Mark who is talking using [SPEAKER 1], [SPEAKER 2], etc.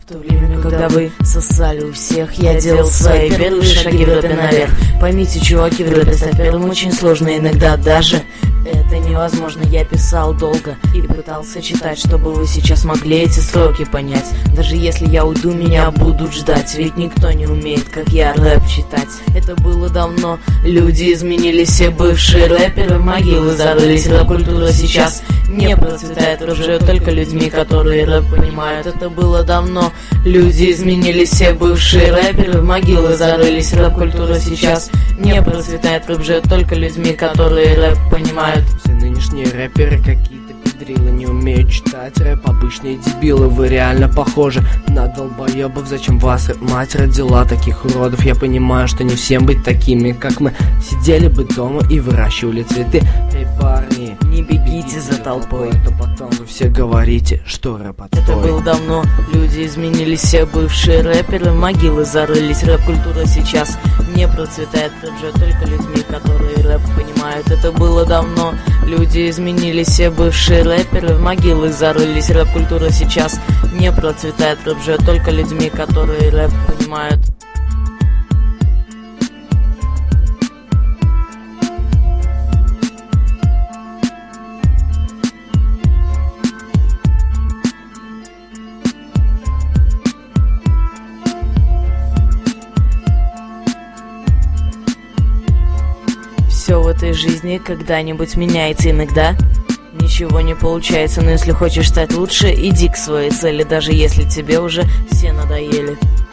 [SPEAKER 1] В то время, когда вы сосали у всех, я делал свои первые шаги в рэпе наверх. Поймите, чуваки, в рэпе стать первым очень сложно, иногда даже это невозможно. Я писал долго и пытался читать, чтобы вы сейчас могли эти строки понять. Даже если я уйду, меня будут ждать, ведь никто не умеет, как я, рэп читать. Это было давно, люди изменились, все бывшие рэперы в могилы зарылись. Рэп-культура сейчас не процветает, рэп живет только людьми, которые рэп понимают. Это было давно, люди изменились, все бывшие рэперы в могилы зарылись. Рэп-культура сейчас не процветает, рэп живет только людьми, которые рэп понимают.
[SPEAKER 2] Все нынешние рэперы какие-то педрилы, не умеют читать рэп, обычные дебилы. Вы реально похожи на долбоебов. Зачем вас мать родила таких уродов? Я понимаю, что не всем быть такими, как мы. Сидели бы дома и выращивали цветы. Эй, парни,
[SPEAKER 1] не бегите за толпой,
[SPEAKER 2] то потом вы все говорите, что рэп отстой.
[SPEAKER 1] Это было давно, люди изменились, все бывшие рэперы в могилы зарылись. Рэп-культура сейчас не процветает, рэп живет только людьми, которые рэп понимают. Это было давно, люди изменились, все бывшие рэперы в могилы зарылись. Рэп-культура сейчас не процветает, рэп живет только людьми, которые рэп понимают. Все в этой жизни когда-нибудь меняется, иногда ничего не получается. Но если хочешь стать лучше, иди к своей цели, даже если тебе уже все надоели.